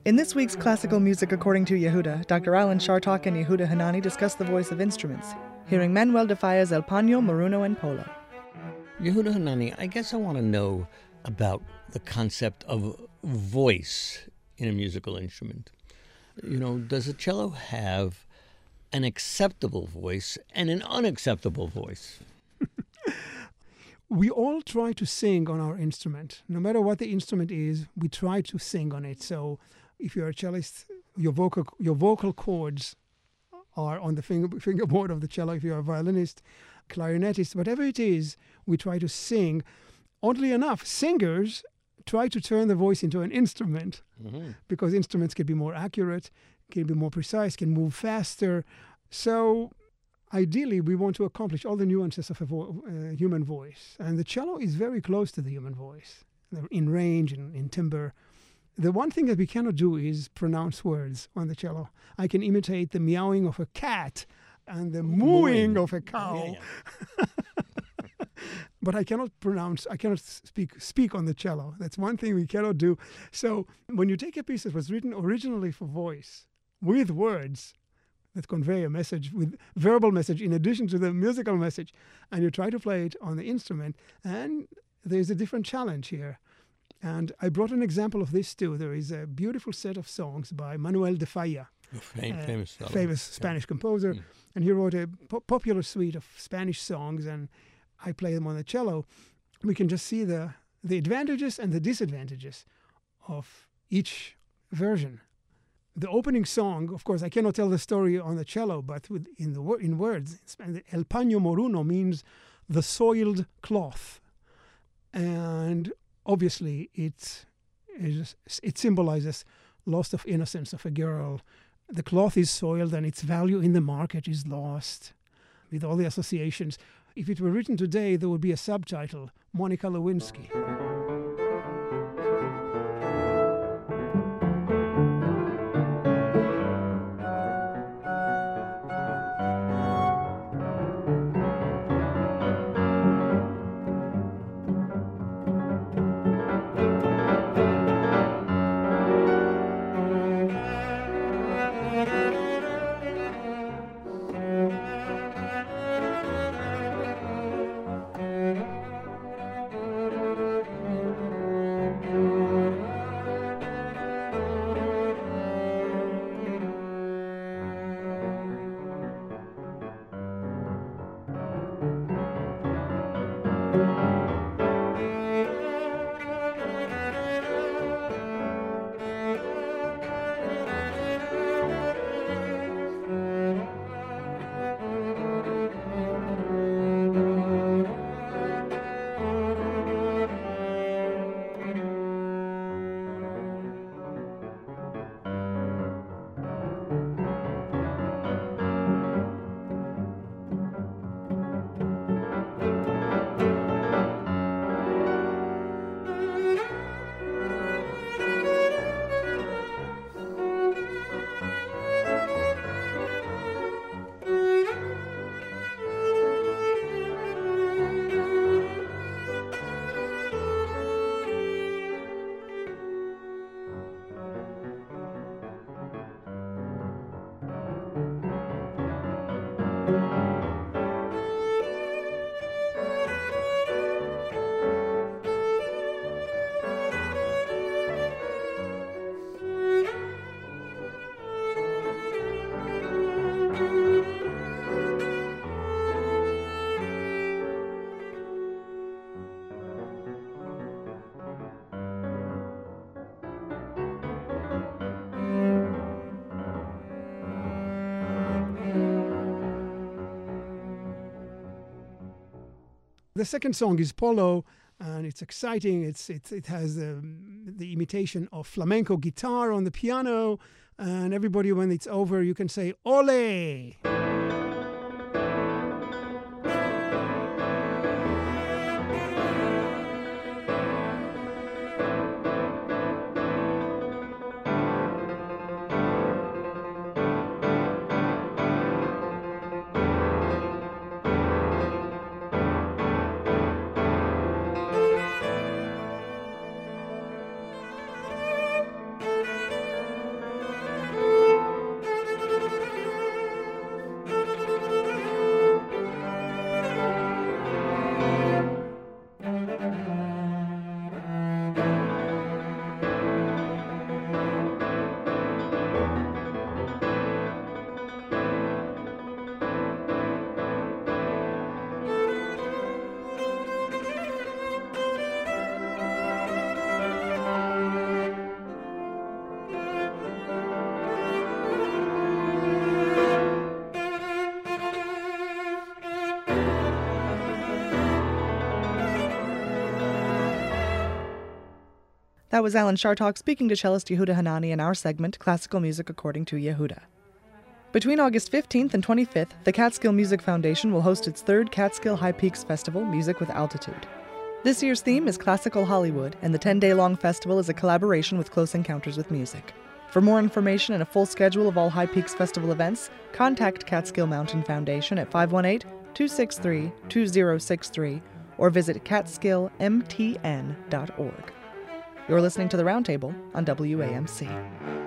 In this week's Classical Music According to Yehuda, Dr. Alan Shartok and Yehuda Hanani discuss the voice of instruments, hearing Manuel de Falla's El Paño, Moruno, and Polo. Yehuda Hanani, I guess I want to know about the concept of voice in a musical instrument. Does a cello have an acceptable voice and an unacceptable voice? We all try to sing on our instrument. No matter what the instrument is, we try to sing on it. So if you're a cellist, your vocal cords are on the fingerboard of the cello. If you're a violinist, clarinetist, whatever it is, we try to sing. Oddly enough, singers try to turn the voice into an instrument because instruments can be more accurate, can be more precise, can move faster. So ideally, we want to accomplish all the nuances of a human voice. And the cello is very close to the human voice in range and in timbre. The one thing that we cannot do is pronounce words on the cello. I can imitate the meowing of a cat and the mooing of a cow. Yeah. But I cannot speak on the cello. That's one thing we cannot do. So when you take a piece that was written originally for voice with words that convey a message, with verbal message in addition to the musical message, and you try to play it on the instrument, and there's a different challenge here. And I brought an example of this too. There is a beautiful set of songs by Manuel de Falla, famous Spanish composer, and he wrote a popular suite of Spanish songs, and I play them on the cello. We can just see the advantages and the disadvantages of each version. The opening song, of course, I cannot tell the story on the cello, but in words, El Paño Moruno means the soiled cloth. And obviously, it symbolizes loss of innocence of a girl. The cloth is soiled and its value in the market is lost, with all the associations. If it were written today, there would be a subtitle, Monica Lewinsky. The second song is Polo, and it's exciting. It has the imitation of flamenco guitar on the piano, and everybody, when it's over, you can say, Ole! That was Alan Chartock speaking to cellist Yehuda Hanani in our segment, Classical Music According to Yehuda. Between August 15th and 25th, the Catskill Music Foundation will host its third Catskill High Peaks Festival, Music with Altitude. This year's theme is Classical Hollywood, and the 10-day-long festival is a collaboration with Close Encounters with Music. For more information and a full schedule of all High Peaks Festival events, contact Catskill Mountain Foundation at 518-263-2063 or visit catskillmtn.org. You're listening to The Roundtable on WAMC.